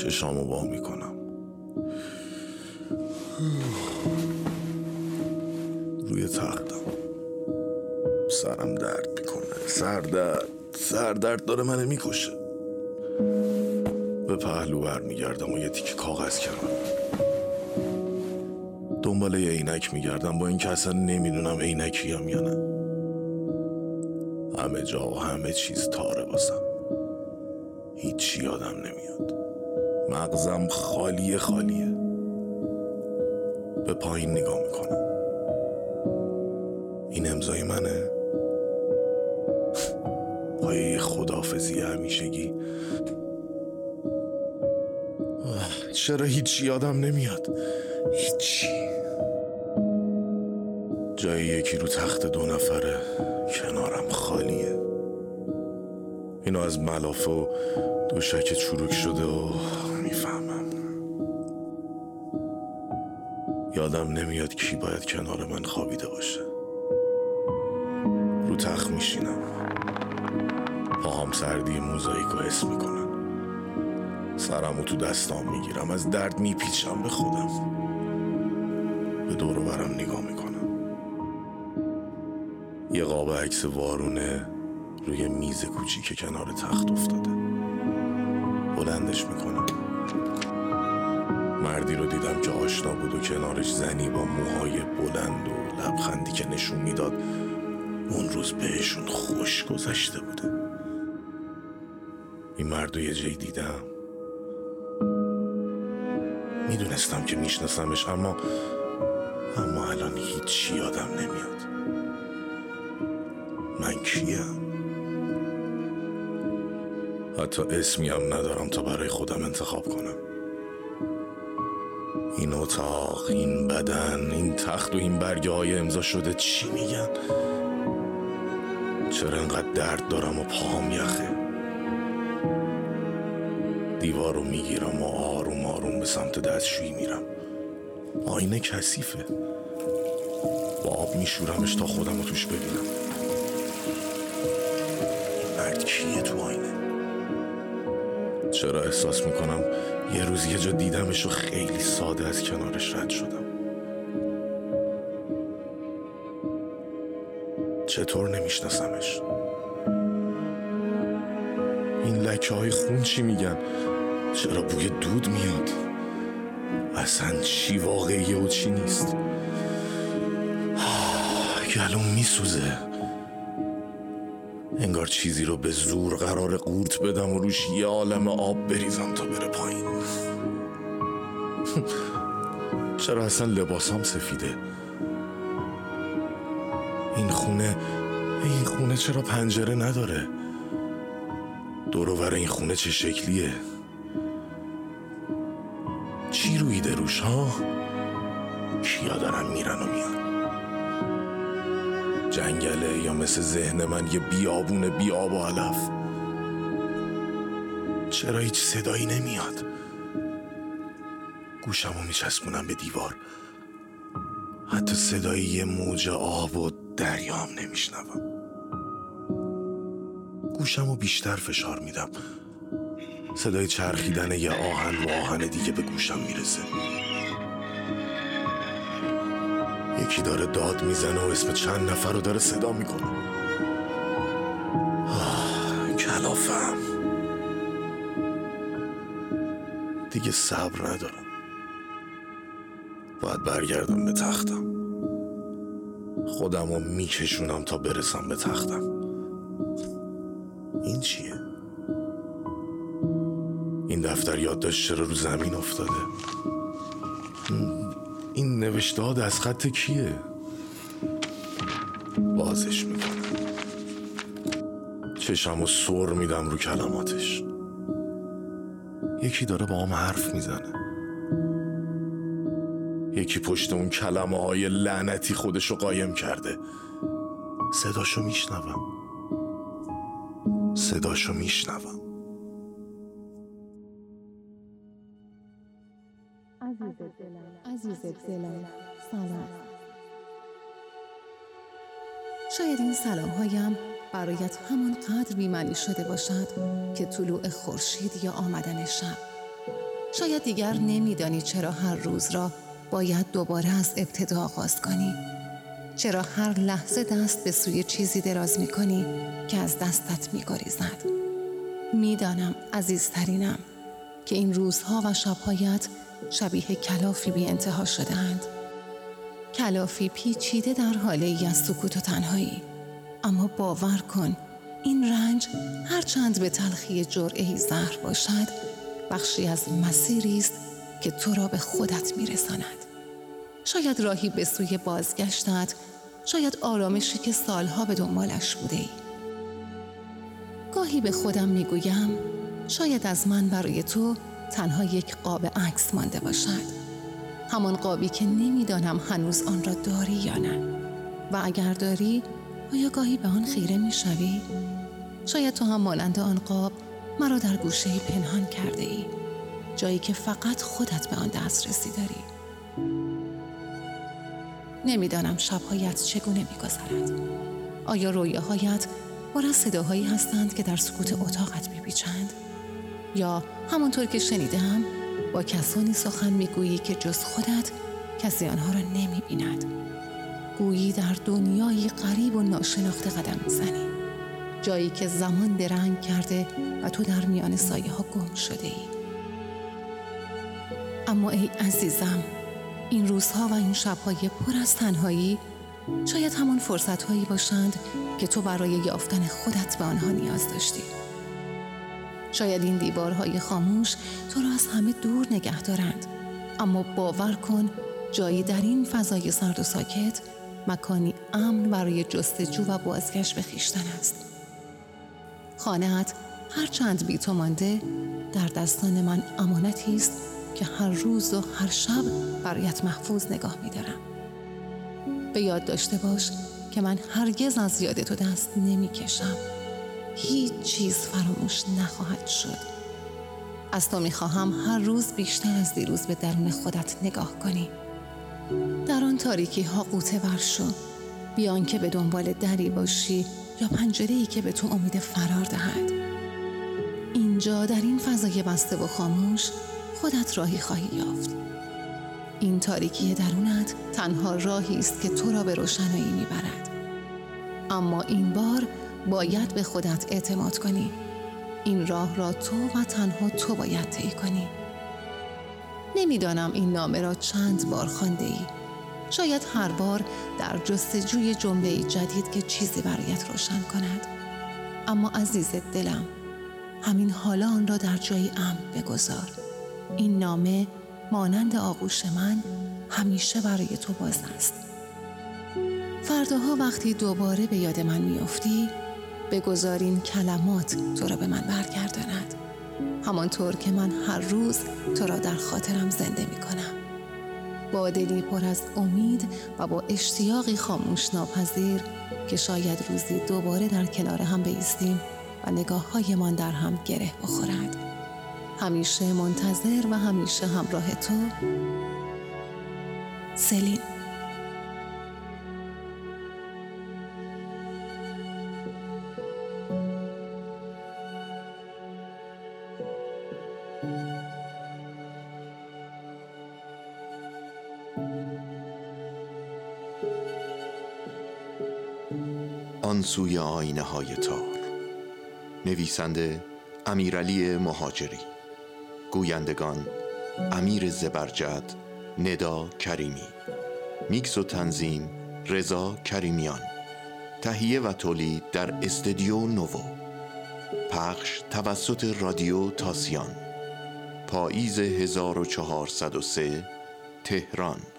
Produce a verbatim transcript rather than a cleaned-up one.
چشامو وا میکنم. روی تختم سرم درد میکنه. سردرد سردرد داره منو میکشه. به پهلو برمیگردم و یه تیکه کاغذ کنم. دنبال یه عینک میگردم، با این که اصلا نمیدونم عینکیم یا نه. همه جا و همه چیز تاره واسم. هیچی یادم نمیاد. مغزم خالیه خالیه. به پایین نگاه میکنم. این امضای منه. پایه خداحافظی همیشگی. چرا هیچی یادم نمیاد؟ هیچی. جای یکی رو تخت دو نفره، کنارم خالیه. اینو از ملافه و دوشک چروک شده و میفهمم. یادم نمیاد کی باید کنار من خوابیده باشه. رو تخت میشینم، پاهم سردی موزاییکو حس میکنن. سرمو تو دستام میگیرم، از درد میپیچم به خودم. به دور و برم نگاه میکنم. یه قاب عکس وارونه روی میز کوچیک کنار تخت افتاده. بلندش میکنم. مردی رو دیدم که آشنا بود و کنارش زنی با موهای بلند و لبخندی که نشون میداد اون روز بهشون خوش گذشته بوده. این مردو یه جایی دیدم. میدونستم که میشناسمش، اما اما الان هیچی یادم نمیاد. من کیم؟ حتی اسمی هم ندارم تا برای خودم انتخاب کنم. این اتاق، این بدن، این تخت و این برگه های امضا شده چی میگن؟ چرا انقدر درد دارم و پاهم یخه؟ دیوار رو میگیرم و آروم آروم به سمت دستشویی میرم. آینه کثیفه. با آب میشورمش تا خودم رو توش ببینم. این مرد کیه تو آینه؟ چرا احساس میکنم یه روز یه جا دیدمش و خیلی ساده از کنارش رد شدم؟ چطور نمیشناسمش؟ این لکه های خون چی میگن؟ چرا بوی دود میاد؟ اصلا چی واقعیه و چی نیست؟ گلوم میسوزه. انگار چیزی رو به زور قرار قورت بدم و روش یه عالم آب بریزم تا بره پایین. چرا اصلا لباسام سفیده؟ این خونه این خونه چرا پنجره نداره؟ دور و بر این خونه چه شکلیه؟ چی رویده روش ها؟ کیا دارن میرن و میان؟ جنگله یا مثل ذهن من یه بیابونه بی آب و علف؟ چرا هیچ صدایی نمیاد؟ گوشمو میچسبونم به دیوار. حتی صدای یه موج آب و دریا هم نمیشنوم. گوشمو بیشتر فشار میدم. صدای چرخیدن یه آهن و آهن دیگه به گوشم میرسه. یکی داره داد میزنه و اسم چند نفر رو داره صدا میکنه. آه، کلافم. دیگه صبر ندارم. باید برگردم به تختم. خودم رو میکشونم تا برسم به تختم. این چیه؟ این دفتر یادداشت چرا رو زمین افتاده؟ این نوشته ها دست خط کیه؟ بازش میکنم. چشمو سر میدم رو کلماتش. یکی داره با هم حرف میزنه. یکی پشت اون کلمه های لعنتی خودشو قایم کرده. صداشو میشنوم. صداشو میشنوم. عزیز دلم عزیز دلم سلام. شاید این سلام هایم برایت همان قدر بی‌معنی شده باشد که طلوع خورشید یا آمدن شب. شاید دیگر نمیدانی چرا هر روز را باید دوباره از ابتدا آغاز کنی. چرا هر لحظه دست به سوی چیزی دراز می کنی که از دستت می گریزد. می دانم عزیزترینم که این روزها و شبهایت شبیه کلافی بی انتها شده‌اند. کلافی پیچیده در حاله ای از سکوت و تنهایی. اما باور کن این رنج هرچند به تلخی جرعه‌ای زهر باشد، بخشی از مسیری است که تو را به خودت می رساند. شاید راهی به سوی بازگشتت، شاید آرامشی که سالها به دنبالش بوده ای. گاهی به خودم می گویم شاید از من برای تو تنها یک قاب عکس مانده باشد. همان قابی که نمیدانم هنوز آن را داری یا نه. و اگر داری، آیا گاهی به آن خیره می شوی؟ شاید تو هم مانند آن قاب مرا در گوشه‌ای پنهان کرده ای. جایی که فقط خودت به آن دسترسی داری. نمیدانم شبهایت چگونه می‌گذرد. آیا رویاهایت پر از صداهایی هستند که در سکوت اتاقت می‌پیچند؟ یا همانطور که شنیدم با کسانی سخن می‌گویی که جز خودت کسی آنها را نمی‌بیند؟ گویی در دنیایی غریب و ناشناخته قدم می‌زنی، جایی که زمان درنگ کرده و تو در میان سایه‌ها گم شده ای. اما ای عزیزم، این روزها و این شب‌های پر از تنهایی شاید همان فرصت‌هایی باشند که تو برای یافتن خودت به آنها نیاز داشتی. شاید این دیوارهای خاموش تو را از همه دور نگه دارند، اما باور کن جایی در این فضای سرد و ساکت مکانی امن برای جستجو و بازگشت به خویشتن است. خانه‌ات هرچند بی تو مانده، در دستان من امانتی است که هر روز و هر شب برایت محفوظ نگاه می‌دارم. به یاد داشته باش که من هرگز از یاد تو دست نمی‌کشم. هیچ چیز فراموش نخواهد شد. از تو می‌خواهم هر روز بیشتر از دیروز به درون خودت نگاه کنی. در آن تاریکی ها غوطه ور شو، بیان که به دنبال دری باشی یا پنجره‌ای که به تو امید فرار دهد. اینجا در این فضای بسته و خاموش خودت راهی خواهی یافت. این تاریکی درونت تنها راهی است که تو را به روشنایی میبرد. اما این بار باید به خودت اعتماد کنی. این راه را تو و تنها تو باید طی کنی. نمیدانم این نامه را چند بار خوانده ای. شاید هر بار در جستجوی جمله‌ای جدید که چیزی برایت روشن کند. اما عزیز دلم، همین حالا آن را در جایی امن بگذار. این نامه مانند آغوش من همیشه برای تو باز است. فرداها وقتی دوباره به یاد من میافتی، بگذار این کلمات تو را به من برگرداند. همانطور که من هر روز تو را در خاطرم زنده می کنم. با دلی پر از امید و با اشتیاقی خاموش ناپذیر که شاید روزی دوباره در کنار هم بایستیم و نگاه‌هایمان در هم گره بخورد. همیشه منتظر و همیشه همراه تو، سلین. آن سوی آینه های تار. نویسنده امیرعلی مهاجری. گویندگان امیر زبرجد، ندا کریمی. میکس و تنظیم رضا کریمیان. تهیه و تولید در استودیو نوو. پخش توسط رادیو تاسیان. پاییز هزار و چهارصد و سه، تهران.